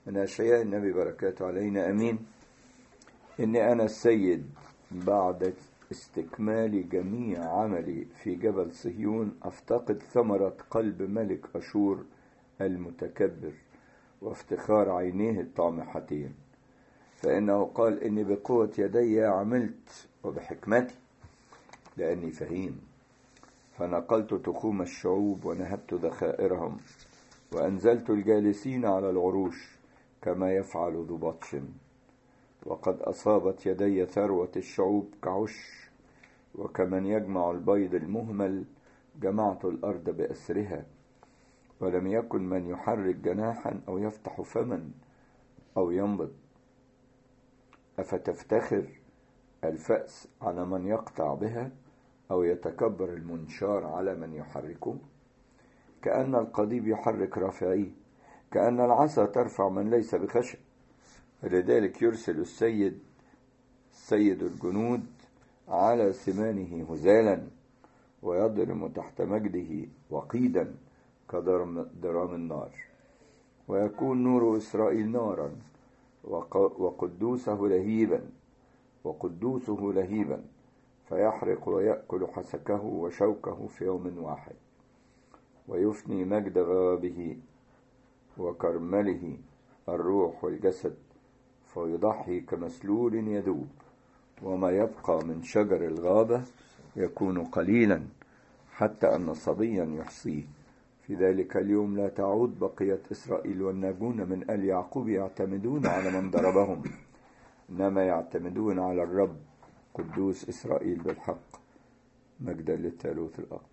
من أشعياء النبي بركاته علينا أمين. إني أنا السيد بعد استكمال جميع عملي في جبل صهيون أفتقد ثمرة قلب ملك أشور المتكبر وافتخار عينيه الطامحتين، فإنه قال إني بقوة يدي عملت وبحكمتي لأني فهيم، فنقلت تخوم الشعوب ونهبت ذخائرهم وأنزلت الجالسين على العروش كما يفعل ذو بطش، وقد أصابت يدي ثروة الشعوب كعش، وكمن يجمع البيض المهمل جمعت الأرض بأسرها، ولم يكن من يحرك جناحا أو يفتح فما أو ينبض. أفتفتخر الفأس على من يقطع بها، أو يتكبر المنشار على من يحركه؟ كأن القضيب يحرك رافعيه، كأن العصا ترفع من ليس بخشب. فلذلك يرسل سيد الجنود على سمانه هزالا، ويضرم تحت مجده وقيدا كضرام النار، ويكون نور إسرائيل نارا وقدوسه لهيبا، فيحرق ويأكل حسكه وشوكه في يوم واحد، ويفني مجد غابه وكرمله الروح والجسد، فيضحي كمسلول يذوب، وما يبقى من شجر الغابة يكون قليلا، حتى أن صبيا يحصيه. في ذلك اليوم لا تعود بقية إسرائيل والناجون من آل يعقوب يعتمدون على من ضربهم، إنما يعتمدون على الرب قدوس إسرائيل بالحق. مجدا للثالوث الأقدس.